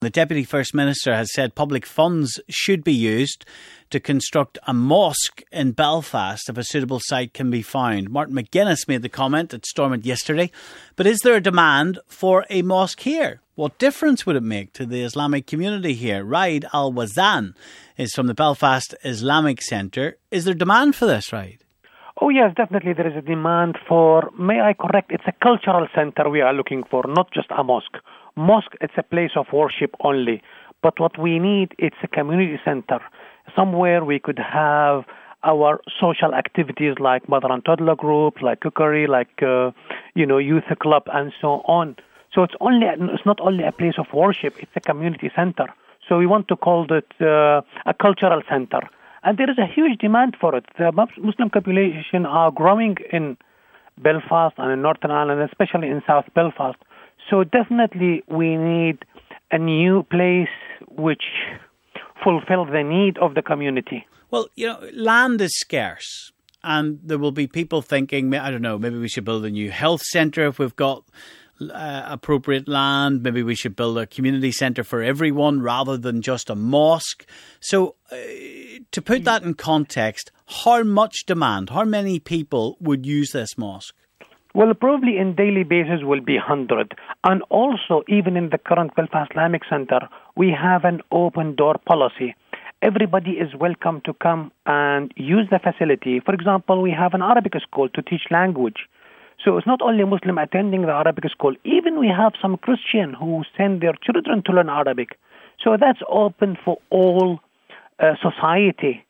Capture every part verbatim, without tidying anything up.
The Deputy First Minister has said public funds should be used to construct a mosque in Belfast if a suitable site can be found. Martin McGuinness made the comment at Stormont yesterday. But is there a demand for a mosque here? What difference would it make to the Islamic community here? Raid Al-Wazan is from the Belfast Islamic Centre. Is there demand for this, Raid? Oh, yes, definitely there is a demand for, may I correct, it's a cultural centre we are looking for, not just a mosque. Mosque, it's a place of worship only. But what we need, it's a community centre, somewhere we could have our social activities like mother and toddler groups, like cookery, like, uh, you know, youth club and so on. So it's only it's not only a place of worship, it's a community centre. So we want to call it uh, a cultural centre. And there is a huge demand for it. The Muslim population are growing in Belfast and in Northern Ireland, especially in South Belfast. So definitely we need a new place which fulfills the need of the community. Well, you know, land is scarce. And there will be people thinking, I don't know, maybe we should build a new health centre if we've got uh, appropriate land. Maybe we should build a community centre for everyone rather than just a mosque. So uh, to put that in context, how much demand, how many people would use this mosque? Well, probably in daily basis will be one hundred. And also, even in the current Belfast Islamic Centre, we have an open door policy. Everybody is welcome to come and use the facility. For example, we have an Arabic school to teach language. So it's not only Muslim attending the Arabic school. Even we have some Christian who send their children to learn Arabic. So that's open for all uh, society.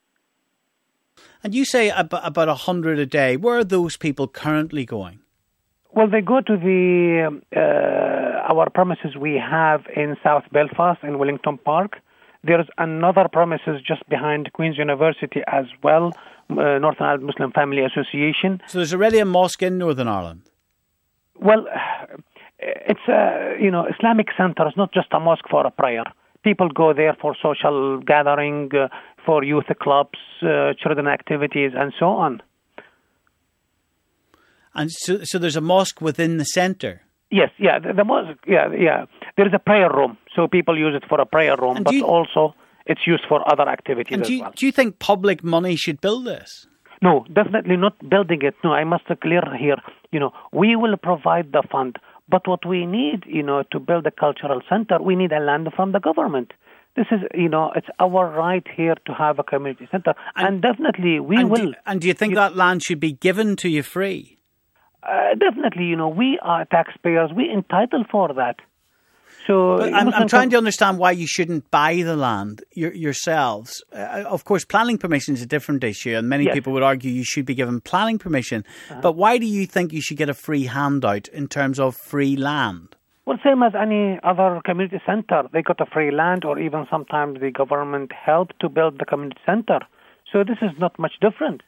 And you say about, about one hundred a day. Where are those people currently going? Well, they go to the uh, our premises we have in South Belfast in Wellington Park. There's another premises just behind Queen's University as well, uh, Northern Ireland Muslim Family Association. So there's already a mosque in Northern Ireland? Well, it's a, you know, Islamic centre. It's not just a mosque for a prayer. People go there for social gathering, uh, for youth clubs, uh, children activities, and so on. And so, so there's a mosque within the centre? Yes, yeah, the, the mosque, yeah, yeah. There is a prayer room, so people use it for a prayer room, and but you, also it's used for other activities and as do you, well. Do you think public money should build this? No, definitely not building it. No, I must be clear here. You know, we will provide the fund, but what we need, you know, to build a cultural centre, we need a land from the government. This is, you know, it's our right here to have a community centre, and, and definitely we and will. Do, and do you think you, that land should be given to you free? Uh, definitely, you know, we are taxpayers. We entitled for that. So but I'm, I'm trying to understand why you shouldn't buy the land your, yourselves. Uh, of course, planning permission is a different issue, and many yes. people would argue you should be given planning permission. Uh-huh. But why do you think you should get a free handout in terms of free land? Well, same as any other community centre. They got a free land, or even sometimes the government helped to build the community centre. So this is not much different.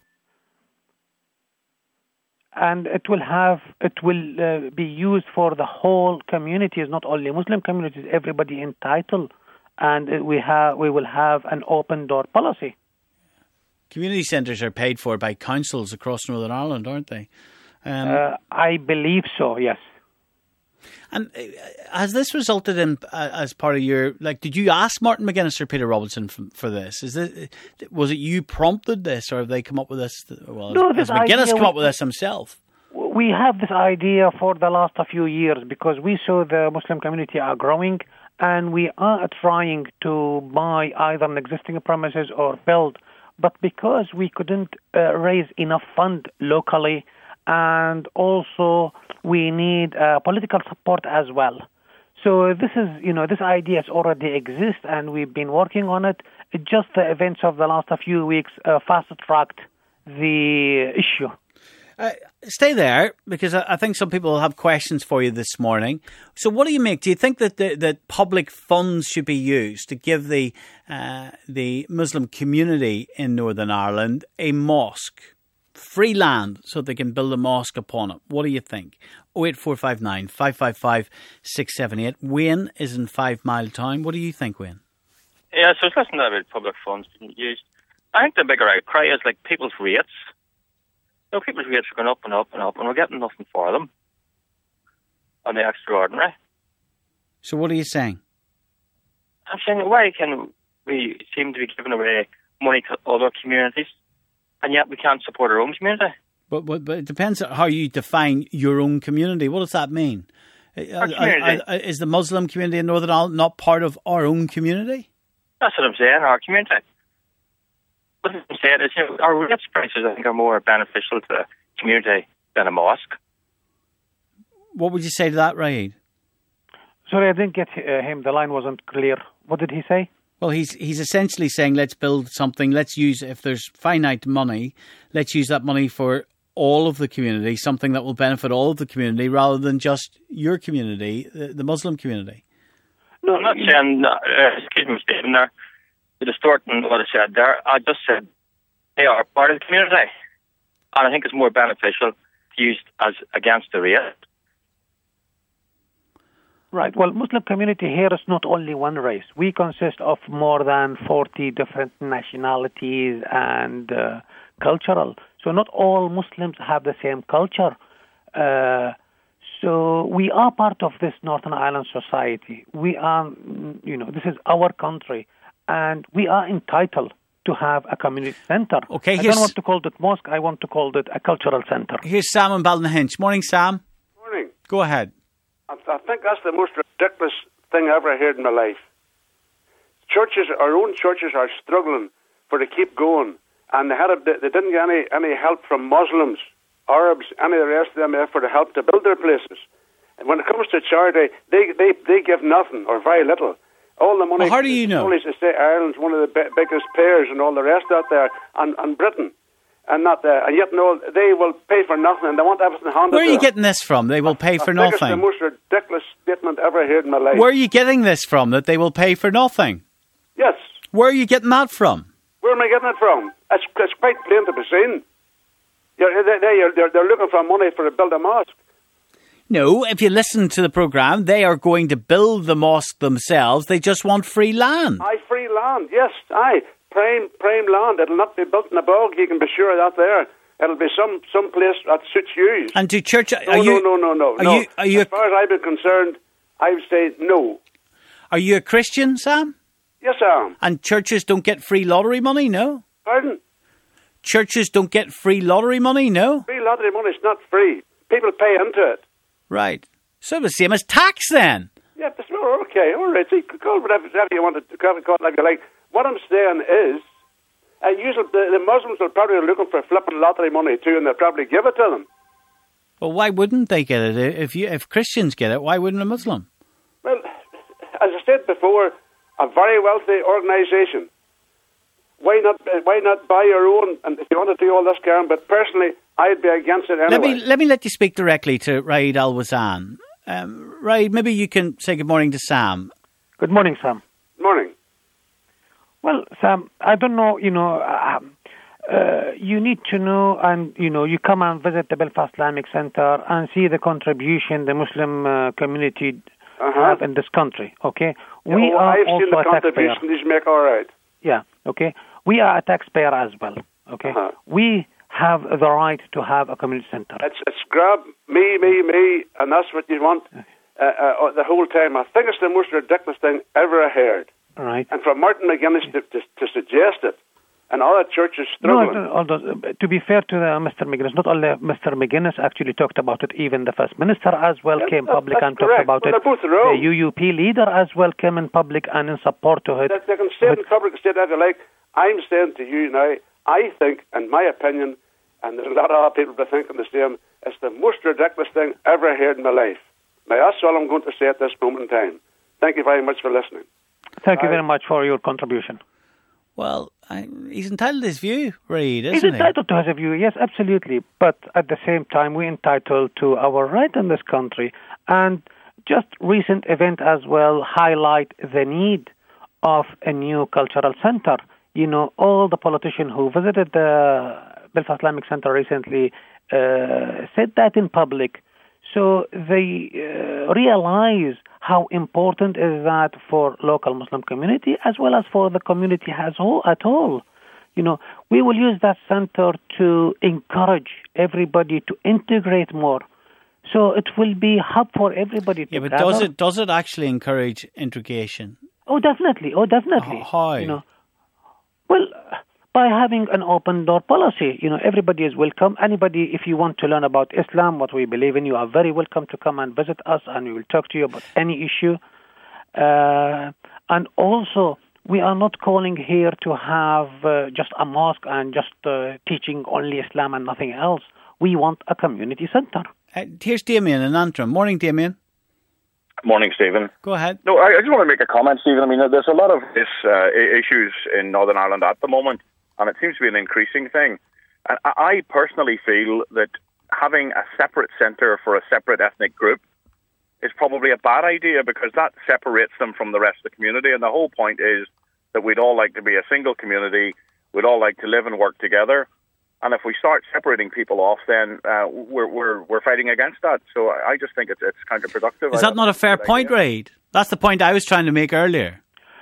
And it will have, it will uh, be used for the whole communities, not only Muslim communities, everybody entitled. And we have, we will have an open door policy. Community centres are paid for by councils across Northern Ireland, aren't they? Um, uh, I believe so, yes. And has this resulted in, uh, as part of your, like, did you ask Martin McGuinness or Peter Robinson for, for this? Is this, was it you prompted this, or have they come up with this? Well, no, has, this has McGuinness idea, come up with this himself? We have this idea for the last few years because we saw the Muslim community are growing, and we are trying to buy either an existing premises or build. But because we couldn't uh, raise enough fund locally, and also we need uh, political support as well. So this is, you know, this idea already exists, and we've been working on it. It just the events of the last few weeks uh, fast-tracked the issue. Uh, stay there, because I, I think some people will have questions for you this morning. So what do you make? Do you think that the, that public funds should be used to give the uh, the Muslim community in Northern Ireland a mosque? Free land so they can build a mosque upon it. What do you think? oh eight four five nine, five five five, six seven eight. Wayne is in Five Mile Town. What do you think, Wayne? Yeah, so it's listening about public funds being used. I think the bigger outcry is like people's rates. You know, people's rates are going up and up and up, and we're getting nothing for them on the extraordinary. So what are you saying? saying, why can we seem to be giving away money to other communities, and yet we can't support our own community? But, but, but it depends on how you define your own community. What does that mean? Our community. Uh, uh, is the Muslim community in Northern Ireland not part of our own community? That's what I'm saying, our community. What I'm saying is, you know, our rates prices, I think, are more beneficial to the community than a mosque. What would you say to that, Raid? Sorry, I didn't get uh, him. The line wasn't clear. What did he say? Well, he's he's essentially saying, let's build something. Let's use, if there's finite money, let's use that money for all of the community, something that will benefit all of the community rather than just your community, the, the Muslim community. No, I'm not saying, uh, excuse me, Stephen, there, the distorting what I said there. I just said they are part of the community. And I think it's more beneficial to use as against the rate. Right. Well, Muslim community here is not only one race. We consist of more than forty different nationalities and uh, cultural. So not all Muslims have the same culture. Uh, so we are part of this Northern Ireland society. We are, you know, this is our country, and we are entitled to have a community centre. Okay, I don't want to call it mosque. I want to call it a cultural centre. Here's Sam in Ballynahinch. Morning, Sam. Morning. Go ahead. I, I think that's the most ridiculous thing I ever heard in my life. Churches, our own churches, are struggling for to keep going, and they had a, they didn't get any any help from Muslims, Arabs, any of the rest of them for the help to build their places. And when it comes to charity, they they, they give nothing or very little. All the money. Well, how do you know? Only to say Ireland's one of the b- biggest payers, and all the rest out there, and, and Britain. And not the, and yet no, they will pay for nothing, and they want everything handed. Where are you to them. getting this from? They will pay I for think nothing. It's the most ridiculous statement I ever heard in my life. Where are you getting this from? That they will pay for nothing? Yes. Where are you getting that from? Where am I getting it from? It's, it's quite plain to be seen. You're, they, they, they're, they're looking for money for to build a mosque. No, if you listen to the programme, they are going to build the mosque themselves. They just want free land. Aye, free land, yes, aye. Prime, prime land. It'll not be built in a bog, you can be sure of that there. It'll be some, some place that suits you. And to church, are no, you? No, no, no, no. Are no. you? Are you? As far as I've been concerned, I would say no. Are you a Christian, Sam? Yes, I am. And churches don't get free lottery money, no? Pardon? Churches don't get free lottery money, no? Free lottery money is not free. People pay into it. Right. So the same as tax, then. Yeah, but, oh, okay, all right. So you can call it whatever, whatever you want to call it, call it like you like. What I'm saying is, uh, usually the, the Muslims will probably be looking for flipping lottery money too, and they'll probably give it to them. Well, why wouldn't they get it? If you, if Christians get it, why wouldn't a Muslim? Well, as I said before, a very wealthy organisation. Why not? Uh, why not buy your own? And if you want to do all this, Karen, but personally, I'd be against it anyway. Let me let me let you speak directly to Raid Al-Wazan. Um, Raid, maybe you can say good morning to Sam. Good morning, Sam. Morning. Well, Sam, I don't know, you know, uh, uh, you need to know, and, you know, you come and visit the Belfast Islamic Centre and see the contribution the Muslim uh, community uh-huh. have in this country, okay? Yeah, we well, are I've also seen the a taxpayer. contribution these make all right. Yeah, okay? We are a taxpayer as well, okay? Uh-huh. We have the right to have a community centre. It's, it's grab me, me, me, and that's what you want uh, uh, the whole time. I think it's the most ridiculous thing ever I heard. Right. And for Martin McGuinness to, to, to suggest it, and other churches struggling. No, although, to be fair to the Mister McGuinness, not only Mister McGuinness actually talked about it, even the First Minister as well yeah, came that, public and correct. talked about well, it. They're both wrong. The U U P leader as well came in public and in support to it. They, they can say it in public, say that they like. I'm saying to you now, I think, in my opinion, and there's a lot of other people that think the same, it's the most ridiculous thing ever heard in my life. Now, that's all I'm going to say at this moment in time. Thank you very much for listening. Thank Bye. you very much for your contribution. Well, I, he's entitled to his view, Reid, isn't he's he? He's entitled to his view, yes, absolutely. But at the same time, we're entitled to our right in this country. And just recent event as well highlight the need of a new cultural centre. You know, all the politicians who visited the Belfast Islamic Centre recently uh, said that in public. So they uh, realize how important is that for local Muslim community as well as for the community as whole, at all. You know, we will use that center to encourage everybody to integrate more. So it will be hub for everybody to Yeah, but gather. does it does it actually encourage integration? Oh, definitely. Oh, definitely. Oh, how? You know, well, by having an open door policy, you know, everybody is welcome. Anybody, if you want to learn about Islam, what we believe in, you are very welcome to come and visit us, and we will talk to you about any issue. Uh, and also, we are not calling here to have uh, just a mosque and just uh, teaching only Islam and nothing else. We want a community centre. Uh, here's Damien in Antrim. Morning, Damien. Morning, Stephen. Go ahead. No, I, I just want to make a comment, Stephen. I mean, there's a lot of this, uh, issues in Northern Ireland at the moment, and it seems to be an increasing thing. And I personally feel that having a separate centre for a separate ethnic group is probably a bad idea, because that separates them from the rest of the community. And the whole point is that we'd all like to be a single community. We'd all like to live and work together. And if we start separating people off, then uh, we're we're we're fighting against that. So I just think it's it's counterproductive. Is that not a fair point, Reid? That's the point I was trying to make earlier.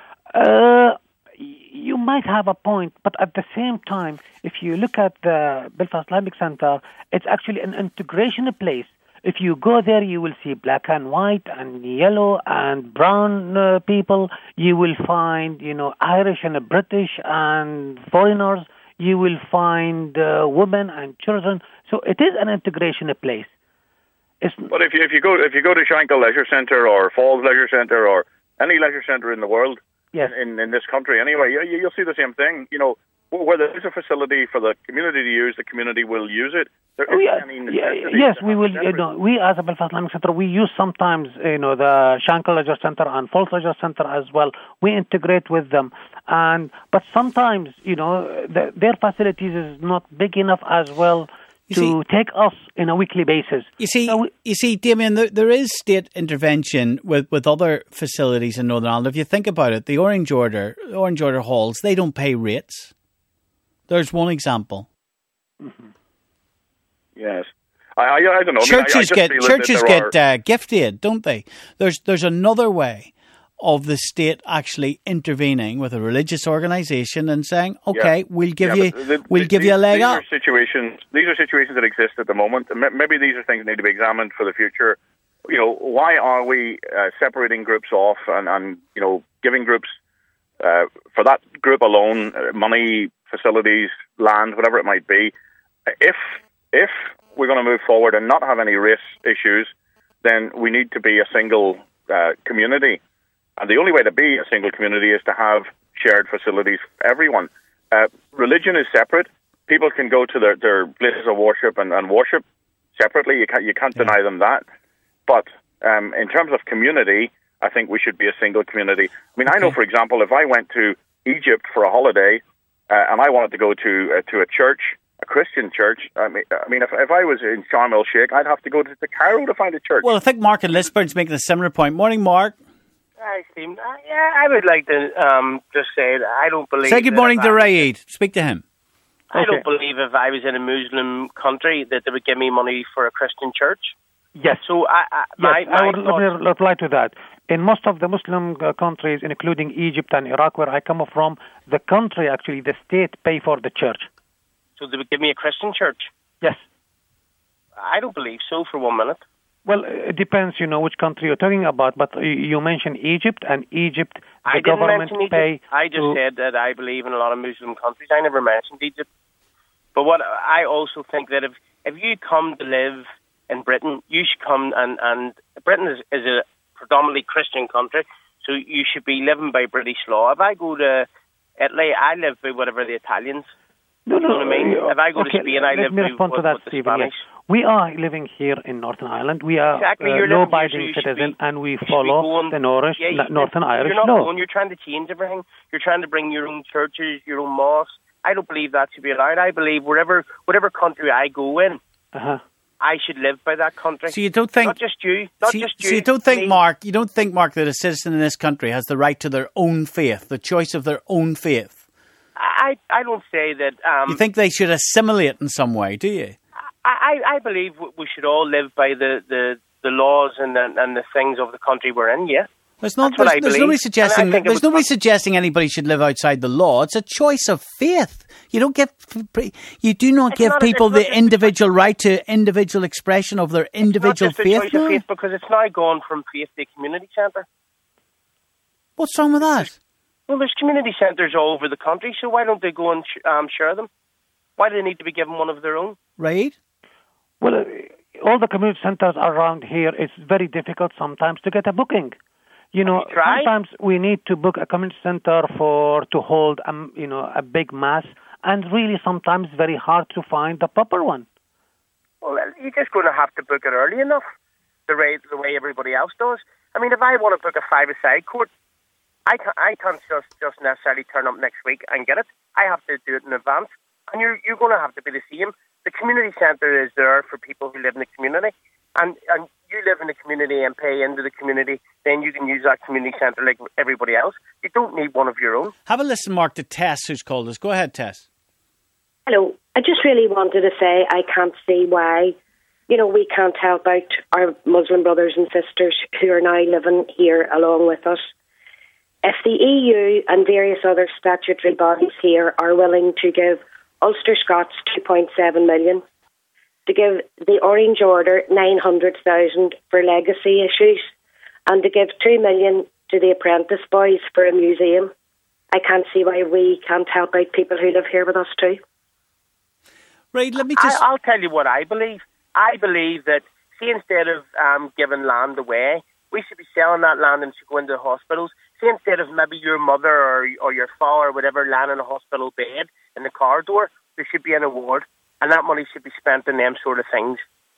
Uh, you might have a point, but at the same time, if you look at the Belfast Islamic Centre, it's actually an integration place. If you go there, you will see black and white and yellow and brown uh, people. You will find, you know, Irish and British and foreigners. You will find uh, women and children. So it is an integration place. It's but if you if you go if you go to Shankill Leisure Centre or Falls Leisure Centre or any leisure centre in the world, yes. in, in this country anyway, you, you'll see the same thing. You know, where there is a facility for the community to use, the community will use it. There oh, yeah. any yeah, yes, we will. You know, we as a Belfast Islamic Centre, we use sometimes, you know, the Shankill Leisure Centre and Falls Leisure Centre as well. We integrate with them, and but sometimes, you know, the, their facilities is not big enough as well You to see, take us in a weekly basis. You see, so we, you see, Damien, there, there is state intervention with, with other facilities in Northern Ireland. If you think about it, the Orange Order, Orange Order halls, they don't pay rates. There's one example. Mm-hmm. Yes. I, I, I don't know. Churches I mean, I, I get feel churches that get uh, gift aid, don't they? There's there's another way of the state actually intervening with a religious organisation and saying, "Okay, yeah. we'll give yeah, you the, we'll the, give these, you a leg these up." Are situations, these are situations that exist at the moment. Maybe these are things that need to be examined for the future. You know, why are we uh, separating groups off and, and you know giving groups uh, for that group alone uh, money, facilities, land, whatever it might be? If if we're going to move forward and not have any race issues, then we need to be a single uh, community. And the only way to be a single community is to have shared facilities for everyone. Uh, religion is separate. People can go to their, their places of worship and, and worship separately. You can't, you can't yeah. deny them that. But um, in terms of community, I think we should be a single community. I mean, okay. I know, for example, if I went to Egypt for a holiday uh, and I wanted to go to uh, to a church, a Christian church. I mean, I mean, if, if I was in Sharm el Sheikh, I'd have to go to, to Cairo to find a church. Well, I think Mark in Lisburn's making a similar point. Morning, Mark. Hi, Stephen. Uh, yeah, I would like to um, just say that I don't believe... Say good morning to Reid. Speak to him. I okay. don't believe if I was in a Muslim country that they would give me money for a Christian church. Yes. So I, I, my, yes, my I would thoughts... reply to that. In most of the Muslim uh, countries, including Egypt and Iraq, where I come from, the country, actually, the state pay for the church. So they would give me a Christian church? Yes. I don't believe so for one minute. Well, it depends, you know, which country you're talking about, but you mentioned Egypt, and Egypt, the I government Egypt. pay... I just to... said that I believe in a lot of Muslim countries. I never mentioned Egypt. But what I also think that if, if you come to live in Britain, you should come, and, and Britain is, is a predominantly Christian country, so you should be living by British law. If I go to Italy, I live by whatever the Italians... No, no, you know what I mean? Uh, if I go okay, to Spain, I let live me with, respond with, to that, with the Stephen. Spanish. Yes. We are living here in Northern Ireland. We are exactly. uh, law-abiding so citizens, be, and we follow going, the Norris, yeah, Northern Irish you're not law. Going, you're trying to change everything. You're trying to bring your own churches, your own mosques. I don't believe that should be allowed. I believe wherever, whatever country I go in, uh-huh. I should live by that country. So you don't think... Not just you. Not so, just you. So you don't think, me. Mark, you don't think, Mark, that a citizen in this country has the right to their own faith, the choice of their own faith? I, I don't say that... Um, you think they should assimilate in some way, do you? I, I believe we should all live by the, the, the laws and the, and the things of the country we're in, yeah. There's, not, there's, there's nobody suggesting there's nobody suggesting anybody should live outside the law. It's a choice of faith. You don't give you do not give not, people the just, individual right to individual expression of their individual it's not just faith. A choice of faith because it's now gone from faith to community centre. What's wrong with that? Well, there's community centres all over the country, so why don't they go and sh- um, share them? Why do they need to be given one of their own? Right. Well, uh, all the community centres around here, it's very difficult sometimes to get a booking. You know, you tried? sometimes we need to book a community centre for to hold, um, you know, a big mass, and really sometimes it's very hard to find the proper one. Well, you're just going to have to book it early enough, the way the way everybody else does. I mean, if I want to book a five-a-side court, I can't, I can't just, just necessarily turn up next week and get it. I have to do it in advance. And you're you're going to have to be the same. The community centre is there for people who live in the community. And, and you live in the community and pay into the community, then you can use that community centre like everybody else. You don't need one of your own. Have a listen, Mark, to Tess, who's called us. Go ahead, Tess. Hello. I just really wanted to say I can't see why, you know, we can't help out our Muslim brothers and sisters who are now living here along with us. If the E U and various other statutory bodies here are willing to give Ulster Scots two point seven million, to give the Orange Order nine hundred thousand for legacy issues, and to give two million to the Apprentice Boys for a museum, I can't see why we can't help out people who live here with us too. Right, let me just... I, I'll tell you what I believe. I believe that, see, instead of um, giving land away, we should be selling that land and should go into hospitals. See, instead of maybe your mother or or your father or whatever lying in a hospital bed in the corridor, there should be an award, and that money should be spent on them sort of things.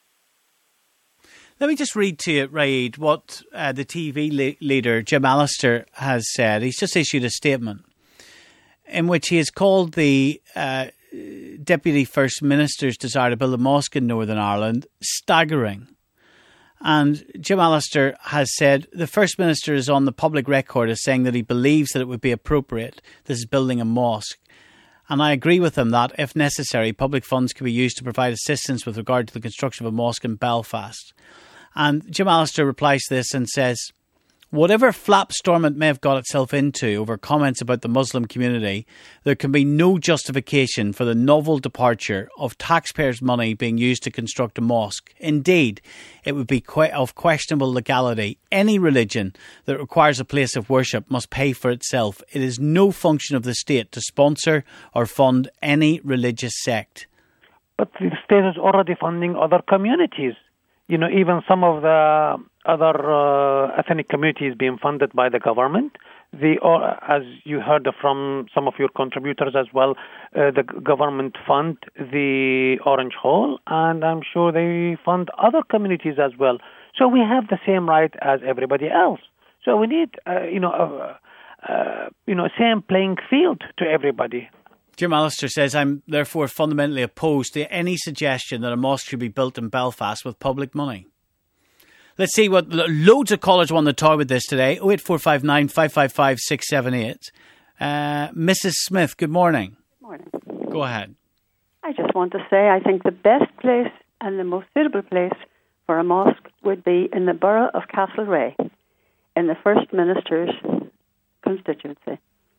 Let me just read to you, Raid, what uh, the T V le- leader, Jim Allister, has said. He's just issued a statement in which he has called the uh, Deputy First Minister's desire to build a mosque in Northern Ireland staggering. And Jim Allister has said the First Minister is on the public record as saying that he believes that it would be appropriate, this is building a mosque. And I agree with him that, if necessary, public funds can be used to provide assistance with regard to the construction of a mosque in Belfast. And Jim Allister replies to this and says, whatever flapstorm it may have got itself into over comments about the Muslim community, there can be no justification for the novel departure of taxpayers' money being used to construct a mosque. Indeed, it would be que- of questionable legality. Any religion that requires a place of worship must pay for itself. It is no function of the state to sponsor or fund any religious sect. But the state is already funding other communities. You know, even some of the other uh, ethnic communities being funded by the government. The, uh, as you heard from some of your contributors as well, uh, the government fund the Orange Hall, and I'm sure they fund other communities as well. So we have the same right as everybody else. So we need, uh, you know, uh, uh, you know, same playing field to everybody. Jim Allister says, I'm therefore fundamentally opposed to any suggestion that a mosque should be built in Belfast with public money. Let's see what loads of callers want to talk about this today. oh eight four five nine, five five five, six seven eight. Uh, Missus Smith, good morning. Good morning. Go ahead. I just want to say I think the best place and the most suitable place for a mosque would be in the borough of Castlereagh, in the First Minister's constituency.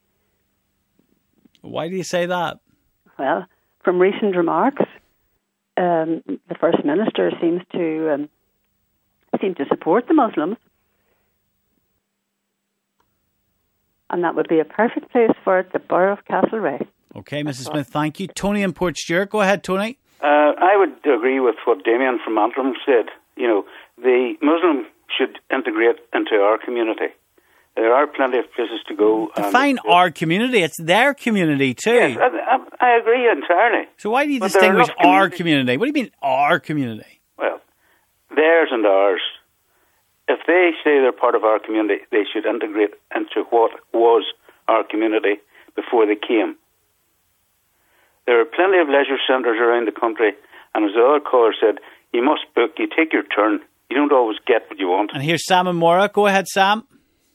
Why do you say that? Well, from recent remarks, um, the First Minister seems to um, seem to support the Muslims, and that would be a perfect place for it, the borough of Castlereagh. Okay, Missus Smith, thank you. Tony in Port Stewart, go ahead, Tony. Uh, I would agree with what Damien from Antrim said. You know, the Muslim should integrate into our community. There are plenty of places to go. Define and, our community. It's their community too. Yes, I, I, I agree entirely. So why do you but distinguish our community. community? What do you mean our community? Well, theirs and ours. If they say they're part of our community, they should integrate into what was our community before they came. There are plenty of leisure centres around the country, and as the other caller said, you must book, you take your turn. You don't always get what you want. And here's Sam and Mora. Go ahead, Sam.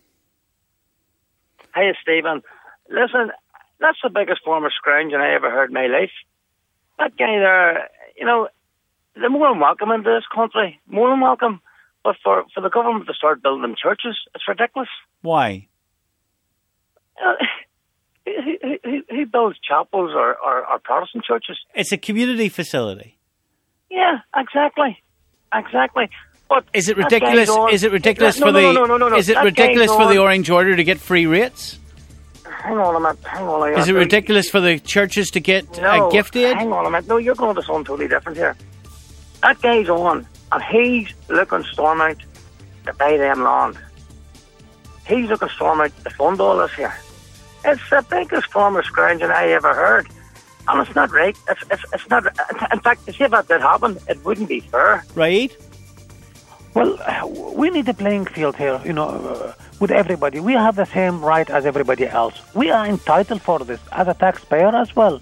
Hey, Stephen. Listen, that's the biggest form of scrounging I ever heard in my life. That guy there, you know, they're more than welcome into this country, more than welcome. But for, for the government to start building churches, it's ridiculous. Why? Uh, who, who, who builds chapels or, or, or Protestant churches? It's a community facility. Yeah, exactly. Exactly. But is it that ridiculous? guy's on- Is it ridiculous no, for no, the? no, no, no, no, no. Is it That ridiculous guy's for the on- Orange Order to get free rates? Hang on a minute. Hang on a minute. Is it ridiculous for the churches to get No, a gift aid? hang on a minute. No, you're going to something totally different here. That guy's on, and he's looking Stormont to buy them land. He's looking Stormont to fund all this here. It's the biggest form of scrounging I ever heard. And it's not right. It's, it's, it's not. In fact, to see if that did happen, it wouldn't be fair. Right? Well, we need a playing field here, you know, uh, with everybody. We have the same right as everybody else. We are entitled for this as a taxpayer as well.